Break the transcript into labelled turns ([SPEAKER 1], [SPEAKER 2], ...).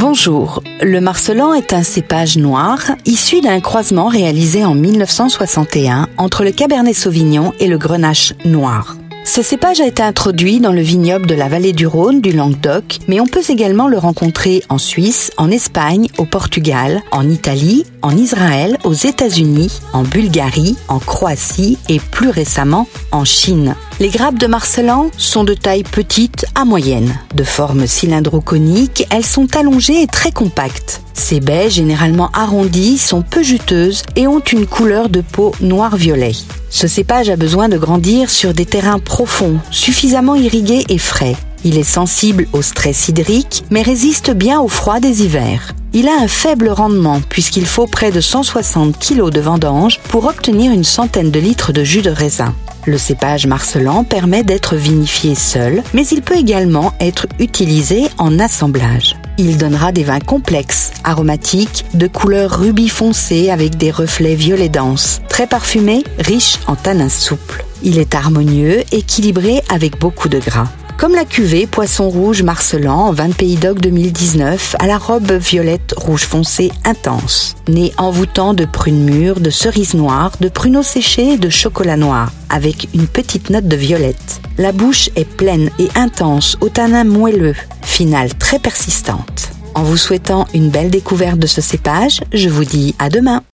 [SPEAKER 1] Bonjour, le Marselan est un cépage noir issu d'un croisement réalisé en 1961 entre le Cabernet Sauvignon et le Grenache noir. Ce cépage a été introduit dans le vignoble de la vallée du Rhône du Languedoc, mais on peut également le rencontrer en Suisse, en Espagne, au Portugal, en Italie, en Israël, aux États-Unis, en Bulgarie, en Croatie et plus récemment en Chine. Les grappes de Marselan sont de taille petite à moyenne. De forme cylindro-conique, elles sont allongées et très compactes. Ces baies, généralement arrondies, sont peu juteuses et ont une couleur de peau noir-violet. Ce cépage a besoin de grandir sur des terrains profonds, suffisamment irrigués et frais. Il est sensible au stress hydrique, mais résiste bien au froid des hivers. Il a un faible rendement puisqu'il faut près de 160 kg de vendange pour obtenir une centaine de litres de jus de raisin. Le cépage Marselan permet d'être vinifié seul, mais il peut également être utilisé en assemblage. Il donnera des vins complexes, aromatiques, de couleur rubis foncé avec des reflets violets denses, très parfumés, riches en tanins souples. Il est harmonieux, équilibré avec beaucoup de gras. Comme la cuvée Poisson rouge Marselan en vin de Pays d'Oc 2019 à la robe violette rouge foncé intense. Nez envoûtant de prunes mûres, de cerises noires, de pruneaux séchés et de chocolat noir, avec une petite note de violette. La bouche est pleine et intense, au tanin moelleux, finale très persistante. En vous souhaitant une belle découverte de ce cépage, je vous dis à demain.